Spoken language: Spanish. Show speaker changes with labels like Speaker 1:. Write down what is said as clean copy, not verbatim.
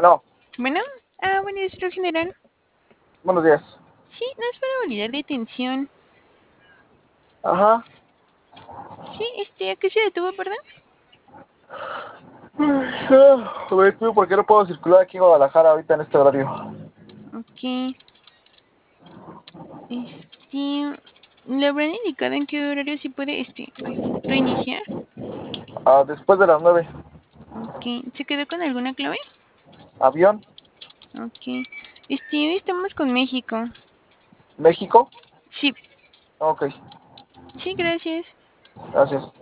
Speaker 1: Bueno,
Speaker 2: Bueno, bueno, director general.
Speaker 1: buenos días.
Speaker 2: Sí, no es para validar detención.
Speaker 1: Ajá.
Speaker 2: Sí, ¿a qué se detuvo, perdón?
Speaker 1: A ver, tío, ¿por qué no puedo circular aquí en Guadalajara ahorita en este horario?
Speaker 2: Ok. ¿Le habrán indicado en qué horario sí puede, reiniciar?
Speaker 1: Después de las 9.
Speaker 2: Ok. ¿Se quedó con alguna clave?
Speaker 1: ¿Avión?
Speaker 2: Ok. Hoy estamos con México.
Speaker 1: ¿México?
Speaker 2: Sí,
Speaker 1: Ok,
Speaker 2: sí, gracias.
Speaker 1: gracias.